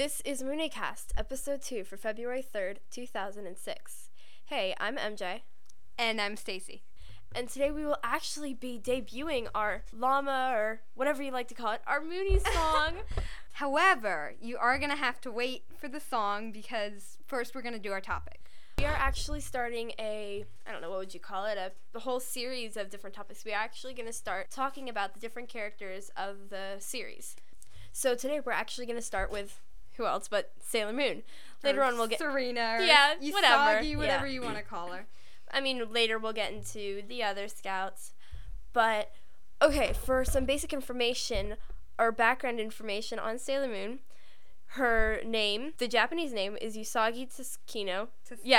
This is Moonecast, episode 2 for February 3rd, 2006. Hey, I'm MJ. And I'm Stacy. And today we will actually be debuting our llama, or whatever you like to call it, our Mooney song. However, you are going to have to wait for the song because first we're going to do our topic. We are actually starting a what would you call it, a whole series of different topics. We are actually going to start talking about the different characters of the series. So today we're actually going to start with, who else but Sailor Moon. Later on we'll get Serena, or Usagi, whatever. Whatever you want to call her. I mean, later we'll get into the other scouts. But, okay, for some basic information, or background information on Sailor Moon, her name, the Japanese name, is Usagi Tsukino.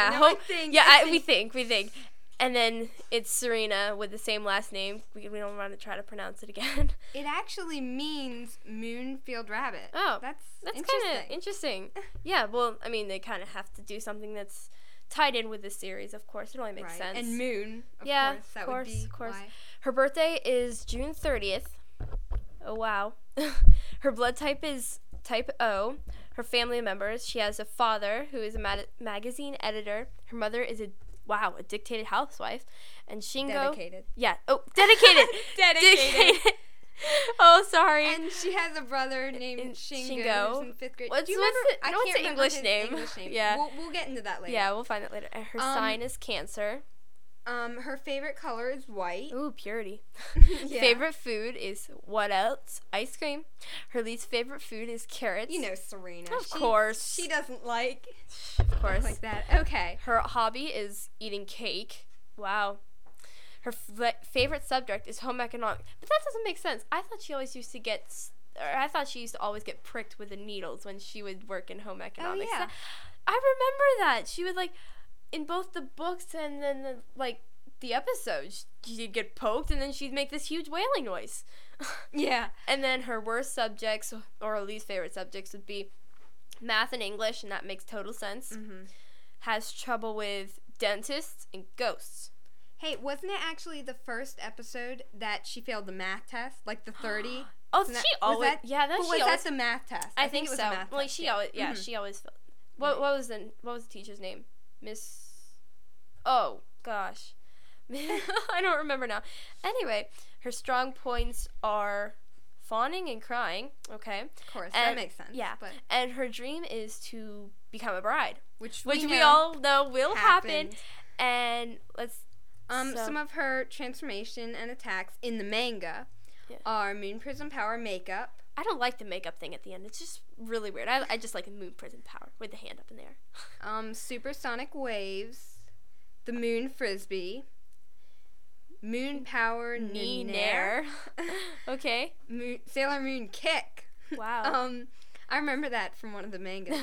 We think. And then it's Serena with the same last name. We don't want to try to pronounce it again. It actually means Moonfield Rabbit. Oh, that's kind of interesting. Yeah, well, I mean, they kind of have to do something that's tied in with the series, of course. It only makes sense. And Moon, of course. Of course. Why. Her birthday is June 30th. Oh, wow. Her blood type is type O. Her family members, she has a father who is a magazine editor. Her mother is a dictated housewife. And Shingo. Dedicated. Yeah. Oh, dedicated. Dedicated. Oh, sorry. And she has a brother named Shingo. Who's in 5th grade. Do you remember? I can't remember his English name. Yeah. We'll get into that later. Yeah, we'll find it later. Her sign is Cancer. Her favorite color is white. Ooh, purity. Yeah. Favorite food is what else? Ice cream. Her least favorite food is carrots. You know Serena. Of course. She doesn't like. Of course. Like that. Okay. Her hobby is eating cake. Wow. Her favorite subject is home economics. But that doesn't make sense. I thought she used to always get pricked with the needles when she would work in home economics. Oh, yeah. I remember that. She would, in both the books and then, the episodes, she'd get poked and then she'd make this huge wailing noise. Yeah. And then her worst subjects, or her least favorite subjects, would be math and English, and that makes total sense. Mm-hmm. Has trouble with dentists and ghosts. Hey, wasn't it actually the first episode that she failed the math test? Like the 30? Oh, was that the math test? I think it was so. a math test. She always failed. What was the teacher's name? Miss. Oh gosh, I don't remember now. Anyway, her strong points are fawning and crying. Okay, of course, that makes sense. Yeah, and her dream is to become a bride, which we all know will happen. And let's. Some of her transformation and attacks in the manga are Moon Prism Power makeup. I don't like the makeup thing at the end. It's just really weird. I just like Moon Prism Power with the hand up in the air. Supersonic Waves, the Moon Frisbee, Moon Power Nair. Okay. Sailor Moon Kick. Wow. I remember that from one of the mangas.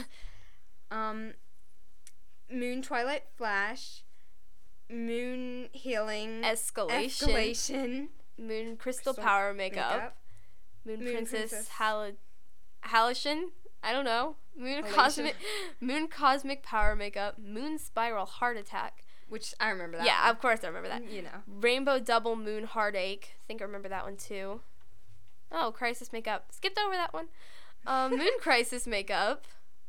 Moon Twilight Flash, Moon Healing Escalation, Moon Crystal Power makeup. Moon Princess Halation. I don't know. Moon Cosmic Power makeup. Moon Spiral Heart Attack. Which I remember that. Yeah, one. Of course I remember that. You know. Rainbow Double Moon Heartache. I think I remember that one too. Oh, Crisis makeup. Skipped over that one. Moon Crisis makeup.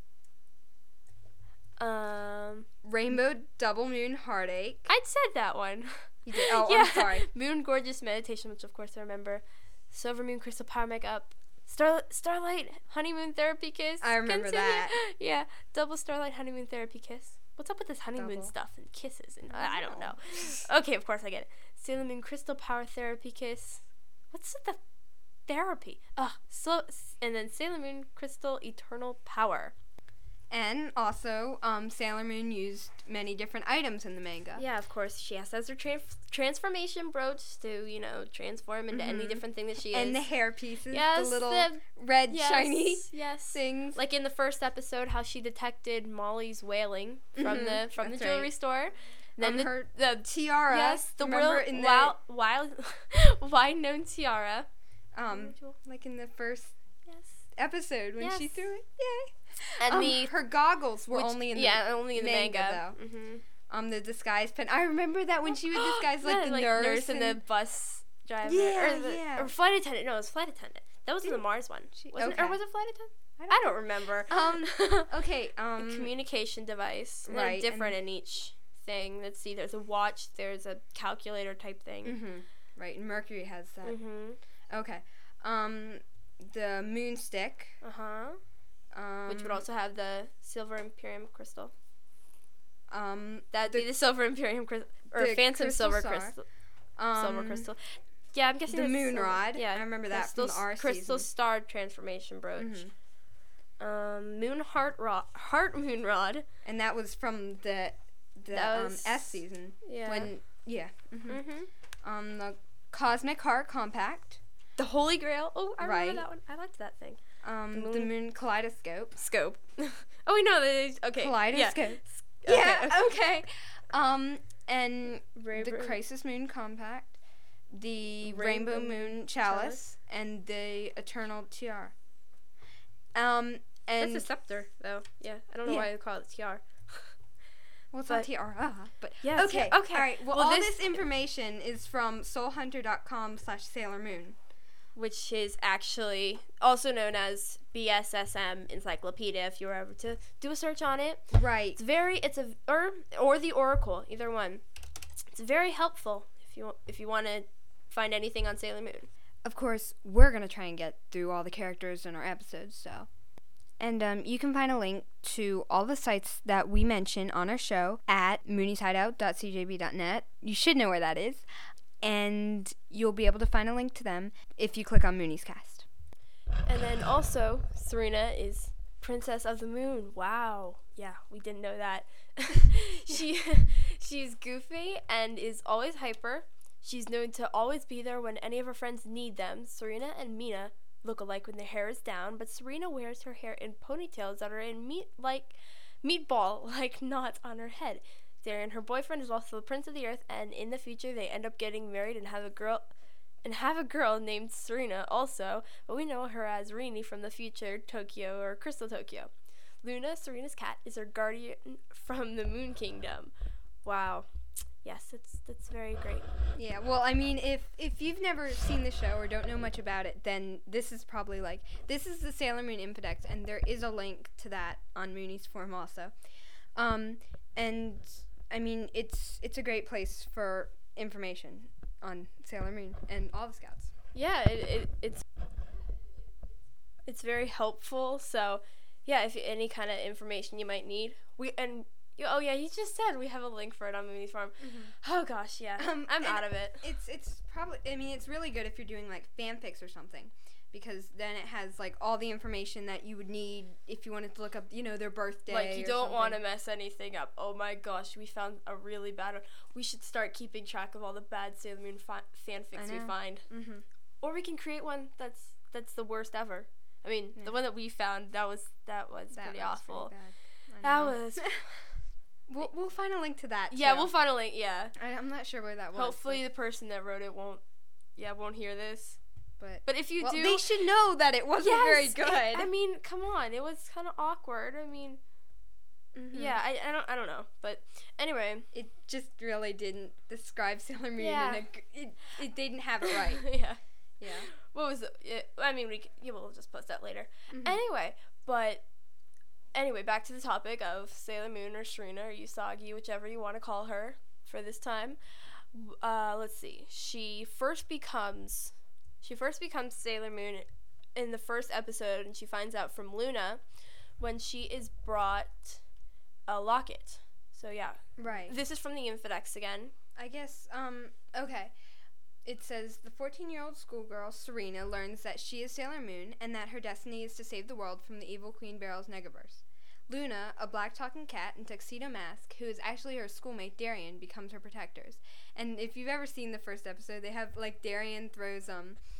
Rainbow Double Moon Heartache. I'd said that one. You did? Oh, yeah. I'm sorry. Moon Gorgeous Meditation, which of course I remember. Silver Moon Crystal Power makeup. Starlight Honeymoon Therapy Kiss. I remember that. Yeah. Double Starlight Honeymoon Therapy Kiss. What's up with this honeymoon stuff and kisses? And I don't know. Okay, of course I get it. Sailor Moon Crystal Power Therapy Kiss. What's with the therapy? And then Sailor Moon Crystal Eternal Power. And also, Sailor Moon used many different items in the manga. Yeah, of course. She has her transformation brooch to, transform into any different thing that she is. And the hair pieces. Yes. The little red, shiny things. Like in the first episode, how she detected Molly's wailing from the jewelry store. Then the tiara. Yes, the wide-known tiara. Like in the first episode when she threw it. Yay. And her goggles were only in the manga though. Mm-hmm. The disguise pen. I remember that when she would disguise the nurse and the bus driver. Or flight attendant. No, it was flight attendant. That was the Mars one. Or was it flight attendant? I don't remember. Okay. A communication device. And Right. They're different in each thing. Let's see. There's a watch. There's a calculator type thing. Mm-hmm. Right. And Mercury has that. Mm-hmm. Okay. The moon stick. Which would also have the silver Imperium crystal. That'd be the silver Imperium crystal, or Phantom silver crystal. Silver crystal. Yeah, I'm guessing the that's moon silver. rod. Yeah, I remember that from the R crystal season. star transformation brooch. Mm-hmm. Moon heart moon rod. And that was from the S season. Yeah. The cosmic heart compact. The Holy Grail. Oh, I remember Right. that one. I liked that thing. The moon kaleidoscope. Scope. Oh, we know that. Okay. Kaleidoscope. Yeah. Yeah. Okay. And Ray- the Crisis Moon compact, the Rainbow Moon chalice, and the Eternal tiara. And That's a scepter, though. Yeah. I don't know why they call it tiara. well, it's not tiara, but yeah. okay. Okay. All right. Well, Well, all this this information is from soulhunter.com/Sailor Moon. Which is actually also known as BSSM Encyclopedia. If you were ever to do a search on it, Right. or the Oracle, either one. It's very helpful if you want to find anything on Sailor Moon. Of course, we're going to try and get through all the characters in our episodes, so. And you can find a link to all the sites that we mention on our show at moonieshideout.cjb.net. You should know where that is. And you'll be able to find a link to them if you click on Moonies Cast. And then also, Serena is Princess of the Moon. Wow. Yeah, we didn't know that. She's goofy and is always hyper. She's known to always be there when any of her friends need them. Serena and Mina look alike when their hair is down, but Serena wears her hair in ponytails that are in meatball-like knots on her head. Darian, her boyfriend, is also the Prince of the Earth, and in the future they end up getting married and have a girl named Serena also, but we know her as Rini from the future Tokyo or Crystal Tokyo. Luna, Serena's cat, is her guardian from the Moon Kingdom. Wow. Yes, that's very great. Yeah, well, I mean, if you've never seen the show or don't know much about it, then this is probably this is the Sailor Moon Infodex, and there is a link to that on Moonies Forum also. And I mean, it's a great place for information on Sailor Moon and all the Scouts. Yeah, it's very helpful. So, yeah, if any kind of information you might need, you just said we have a link for it on Moonies Farm. Mm-hmm. Oh gosh, yeah, I'm out of it. It's probably, I mean, it's really good if you're doing like fanfics or something, because then it has like all the information that you would need if you wanted to look up, their birthday. Like, you don't want to mess anything up. Oh my gosh, we found a really bad one. We should start keeping track of all the bad Sailor Moon fanfics we find. Mm-hmm. Or we can create one that's the worst ever. I mean, the one that we found, that was pretty awful. Pretty bad. That was. We'll find a link to that. Yeah, too. we'll find a link. Yeah. I'm not sure where that was. Hopefully, the person that wrote it won't hear this. But if you do, they should know that it wasn't very good. I mean, come on, it was kind of awkward. I mean, yeah, I don't know, but anyway, it just really didn't describe Sailor Moon. Yeah. It didn't have it right. Yeah. Yeah. What was it? I mean, we'll just post that later. Mm-hmm. Anyway, back to the topic of Sailor Moon or Serena or Usagi, whichever you want to call her for this time. Let's see. She first becomes Sailor Moon in the first episode, and she finds out from Luna when she is brought a locket. So yeah. Right. This is from the Infodex again. I guess, okay. It says, the 14-year-old schoolgirl, Serena, learns that she is Sailor Moon and that her destiny is to save the world from the evil Queen Beryl's Negaverse. Luna, a black talking cat in tuxedo mask, who is actually her schoolmate Darien, becomes her protectors. And if you've ever seen the first episode, they have, Darien throws,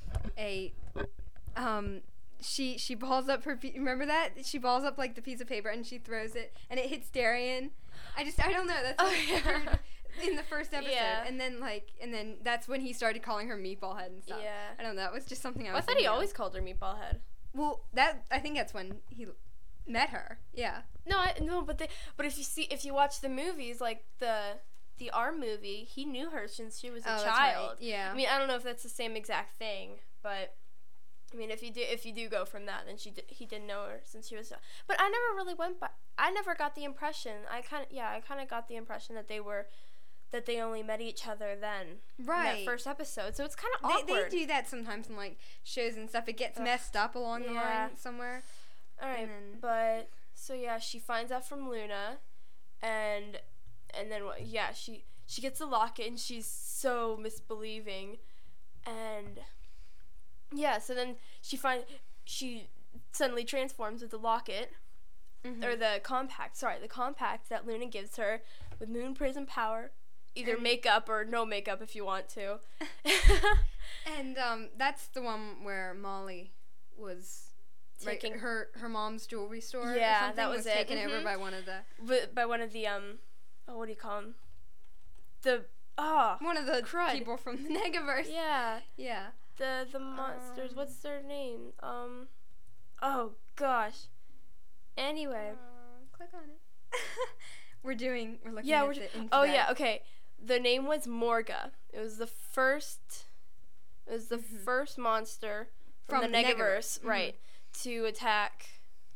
she balls up her, remember that? She balls up, the piece of paper and she throws it, and it hits Darien. I don't know, that's what I heard in the first episode. Yeah. And then that's when he started calling her Meatball Head and stuff. Yeah. I don't know, that was just something I thought he always called her Meatball Head. Well, I think that's when he met her. Yeah. But if you watch the movies, the R movie, he knew her since she was a child. That's right. Yeah. I mean, I don't know if that's the same exact thing, but I mean, if you do go from that, then he didn't know her since she was young. But I never really went by. I never got the impression. I kind of got the impression that they only met each other then. Right. In that first episode. So it's kind of awkward. They do that sometimes in like shows and stuff. It gets messed up along the line somewhere. All right. But so yeah, she finds out from Luna, and then she gets the locket and she's so misbelieving, and yeah, so then she suddenly transforms with the locket, or the compact that Luna gives her with moon prism power, either makeup or no makeup if you want to. And that's the one where Molly was taking her mom's jewelry store. Yeah, or something, that was it. Taken over by one of the what do you call them? One of the people from the Negaverse. Yeah. Yeah. The monsters. What's their name? Oh gosh. Anyway. Click on it. We're looking at the info. Oh yeah. Okay. The name was Morga. It was the first. It was the first monster from the Negaverse, right? To attack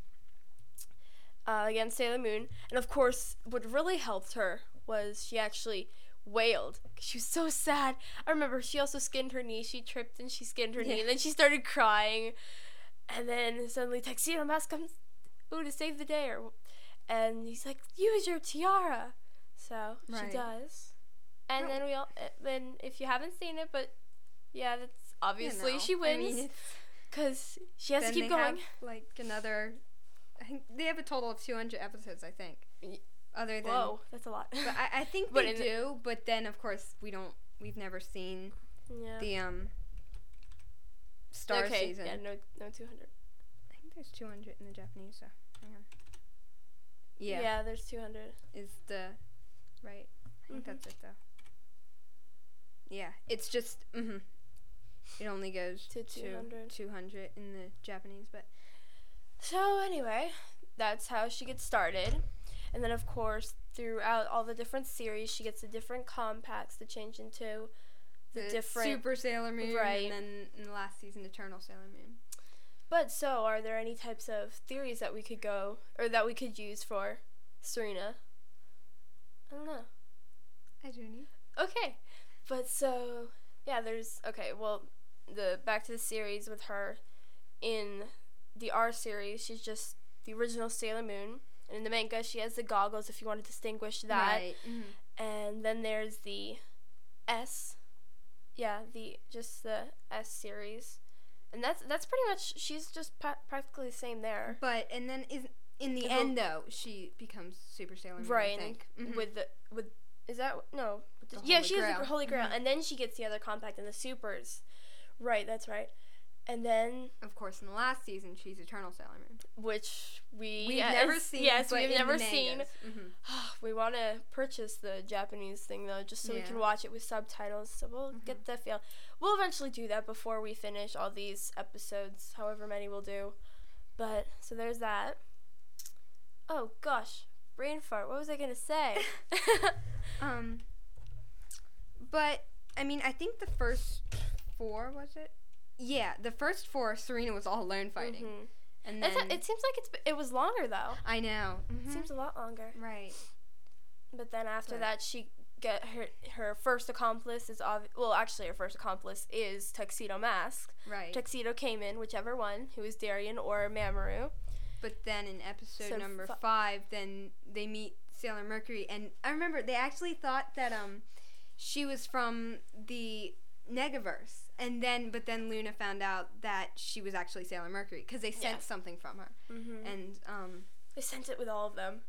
against Sailor Moon, and of course, what really helped her was she actually wailed. She was so sad. I remember she also skinned her knee. She tripped and she skinned her knee, and then she started crying. And then suddenly Tuxedo Mask comes to save the day, and he's like, "Use your tiara." So she does, and then if you haven't seen it, but yeah, that's obviously she wins because she has to keep going. Like another, I think they have a total of 200 episodes. I think. Other than that's a lot. But I think they do. But then of course we've never seen the Star season. Yeah, no 200. I think there's 200 in the Japanese. So hang on. Yeah, there's 200. Is the right? I think that's it though. Yeah, it's just it only goes to 200 in the Japanese, but so anyway, that's how she gets started. And then, of course, throughout all the different series, she gets the different compacts to change into the different Super Sailor Moon, right? And then in the last season, Eternal Sailor Moon. But so, are there any types of theories that we could that we could use for Serena? I don't know. I do need. Okay, but so yeah, back to the series with her in the R series, she's just the original Sailor Moon. And in the manga, she has the goggles, if you want to distinguish that. Right. And then there's the S. Yeah, the S series. And that's pretty much, she's just practically the same there. But, and then in the end, though, she becomes Super Sailor Moon, right, I think. Is that, no. She has the Holy Grail. And then she gets the other compact and the supers. Right, that's right. And then, of course, in the last season, she's Eternal Sailor Moon, which we've never seen. Yes, we've never seen. We want to purchase the Japanese thing though, just so we can watch it with subtitles. So we'll get the feel. We'll eventually do that before we finish all these episodes, however many we'll do. But so there's that. Oh gosh, brain fart. What was I gonna say? But I mean, I think the first 4 was it? Yeah, the first 4, Serena was all alone fighting. And then it seems like it was longer though. I know. It seems a lot longer. Right. But then after that, she get her first accomplice is actually her first accomplice is Tuxedo Mask. Right. Tuxedo came in, whichever one, who is Darien or Mamoru. But then in episode number 5, then they meet Sailor Mercury, and I remember they actually thought that she was from the Negaverse. But then Luna found out that she was actually Sailor Mercury because they sensed something from her, and they sent it with all of them.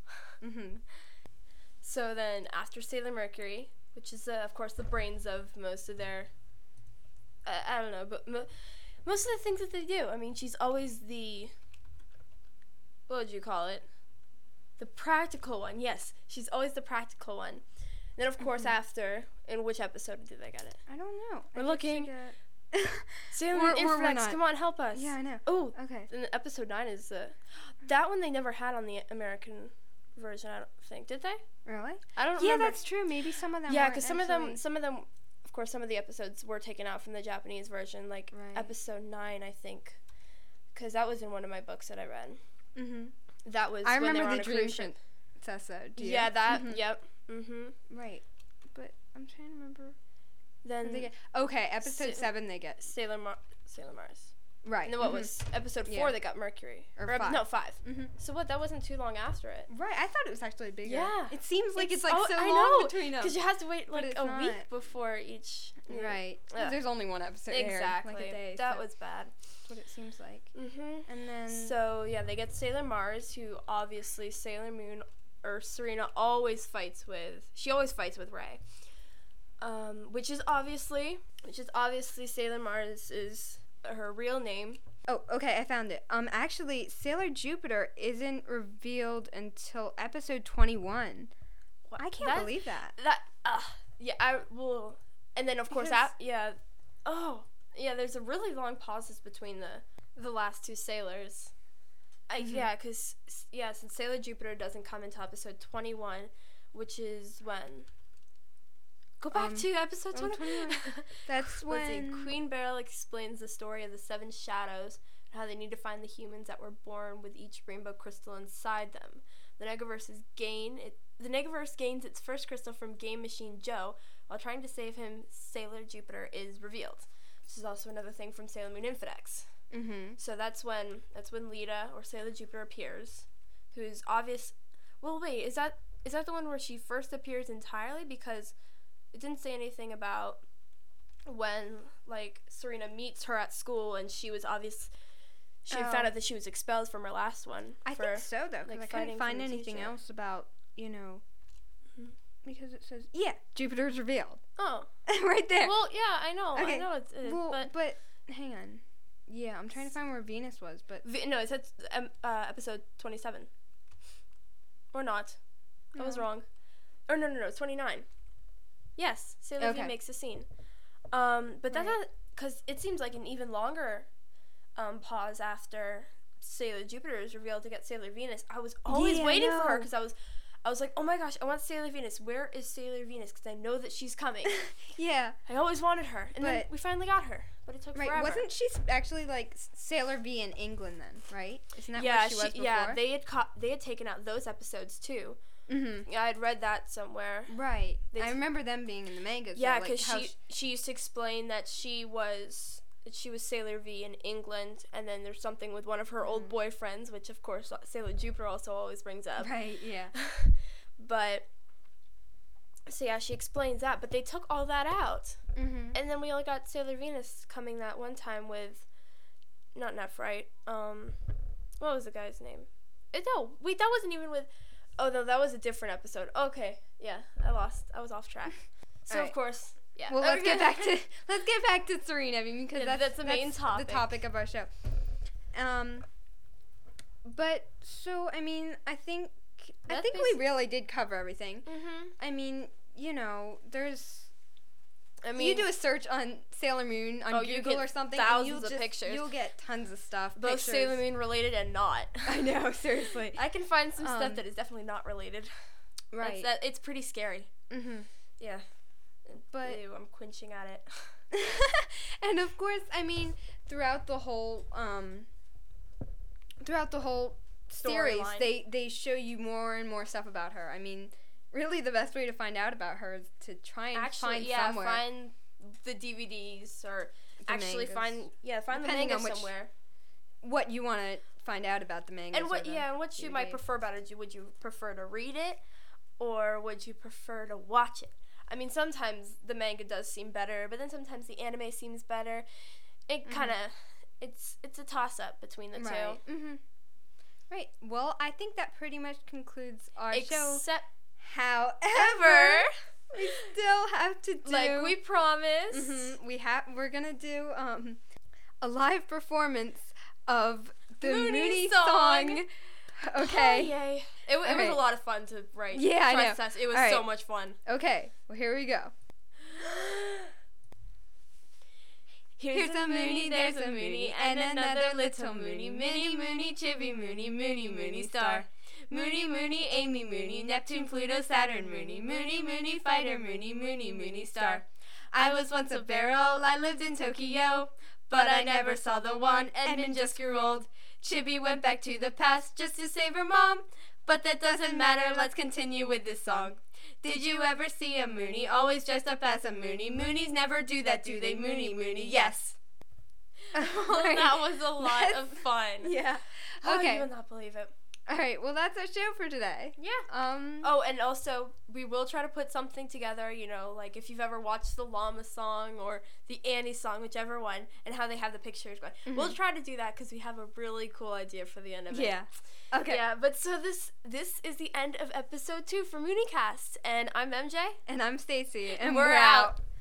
So then after Sailor Mercury, which is of course the brains of most of their, I don't know, but most of the things that they do. I mean, she's always the, what would you call it? The practical one. Yes, she's always the practical one. Then of course after, in which episode did I get it? I don't know. We're looking. Sailor Moon Infrax, come on, help us. Yeah, I know. Oh, okay. And episode 9 is that one they never had on the American version. I don't think, did they? Really? I don't. Yeah, remember. that's true. Maybe some of them. Yeah, because some of them, of of course, some of the episodes were taken out from the Japanese version, like Right. episode 9, I think, because that was in one of my books that I read. Mhm. That was I when they remember were on the a Dream cruise ship. Princess. Do you? Yeah, that. Mhm. Yep. Mm-hmm. Right. But I'm trying to remember. Then Okay, episode Sa- 7 they get. Sailor Mars. Right. And then what mhm. was episode 4? Yeah. They got Mercury. Or ep- 5. No, 5. Mhm. So what? That wasn't too long after it. Right. I thought it was actually bigger. Yeah. It seems like it's like oh, so I long know, between them. because you have to wait But like it's a not. week before each. Right. Ugh. There's only one episode aired, Exactly. like a day. That so was bad. that's what it seems like. Mm-hmm. And then So yeah, they get Sailor Mars, who obviously Sailor Moon or Serena always fights with. She always fights with Ray. Which is obviously Sailor Mars is her real name. Oh, okay, I found it. Actually, Sailor Jupiter isn't revealed until episode 21. I can't That's- believe that. Yeah, I will. And then of course Because- yeah. Oh, yeah. There's a really long pauses between the last two sailors. Mhm. Yeah, because since Sailor Jupiter doesn't come until episode 21, which is when. Go back to episode 21. That's Let's see. when Queen Beryl explains the story of the 7 shadows and how they need to find the humans that were born with each rainbow crystal inside them. The Negaverse gains its first crystal from Game Machine Joe. While trying to save him, Sailor Jupiter is revealed. This is also another thing from Sailor Moon Infidex. Mhm. So that's when Lita or Sailor Jupiter appears, who's obvious. Well, wait, is that the one where she first appears entirely? Because it didn't say anything about when like Serena meets her at school and she was obvious. She found out that she was expelled from her last one. I think so though, because like, I fighting couldn't find for the anything teacher. else about, Mhm. because it says, Jupiter is revealed. Oh, Right there. well, yeah, I know. Okay. I know it's Well, but but hang on. Yeah, I'm trying to find where Venus was, but no, it said episode 27. Or not. I was No. wrong. Or no, it's 29. Yes, Sailor V Okay. makes makes a scene. But that's Right. not because it seems like an even longer pause after Sailor Jupiter is revealed to get Sailor Venus. I was always Yeah, I waiting for her know. because I was like, oh my gosh, I want Sailor Venus. Where is Sailor Venus? Because I know that she's coming. yeah. I always wanted her, and then But- we finally got her. But it took Right, forever. wasn't she actually like Sailor V in England then, right? Isn't that yeah, where she was before? yeah, they had taken out those episodes too. Mhm. Yeah, I'd read that somewhere. Right. They- I remember them being in the mangas. Yeah, though, because like how she used to explain that she was Sailor V in England, and then there's something with one of her old boyfriends, which of course Sailor Jupiter also always brings up. Right, yeah. But so yeah, she explains that, but they took all that out, Mhm. and then we only got Sailor Venus coming that one time with, not Nephrite. What was the guy's name? No, wait, that wasn't even with. Oh no, that was a different episode. Okay, yeah, I was off track. So Alright. of course, yeah. Well, let's get back to Serena, I mean, because Yeah, that's the main topic. The topic of our show. But so I mean, I think That's we really did cover everything. Mhm. I mean, there's. I mean, You do a search on Sailor Moon on you Google get or something, thousands and of pictures. You'll get tons of stuff. both pictures. Sailor Moon related and not. I know, seriously. I can find some stuff Um, that is definitely not related. Right. It's pretty scary. Mhm. Yeah. But Ew, I'm quenching at it. and of course, I mean, throughout the whole series, Storyline. they show you more and more stuff about her. I mean, really, the best way to find out about her is to try and find somewhere. find the DVDs or The actually mangas. find the Depending manga on which somewhere. what you want to find out about the manga. And what you might prefer about it? Would you prefer to read it, or would you prefer to watch it? I mean, sometimes the manga does seem better, but then sometimes the anime seems better. It kind of, it's a toss up between the Right. two. Mhm. Right. Well, I think that pretty much concludes our show. Except, However, we still have to do like we promised. We're gonna do a live performance of the Mooney Mooney song. song. Okay. Oh, yay. It was Alright. a lot of fun to write. Yeah, I know. Trust us, it was Alright. so much fun. Okay. Well, here we go. Here's a Mooney, there's a Mooney, and another little Mooney. Minnie Mooney, Chibi Mooney, Mooney Mooney star. Mooney Mooney, Amy Mooney, Neptune, Pluto, Saturn Mooney, Mooney Mooney, fighter Mooney, Mooney Mooney star. I was once a barrel, I lived in Tokyo, but I never saw the one, Edmund just grew old. Chibi went back to the past just to save her mom, but that doesn't matter, let's continue with this song. Did you ever see a Moonie, always dressed up as a Moonie? Moonies never do that, do they? Moonie, Moonie, yes. That was a lot of fun. Yeah. Okay. Okay. You will not believe it. All right. Well, that's our show for today. Yeah. Oh, and also, we will try to put something together, you know, like if you've ever watched the Llama song or the Annie song, whichever one, and how they have the pictures going. Mhm. We'll try to do that because we have a really cool idea for the end of it. Yeah. Okay. Yeah, but so this is the end of episode 2 for MooneyCast, and I'm MJ. And I'm Stacy, and We're out.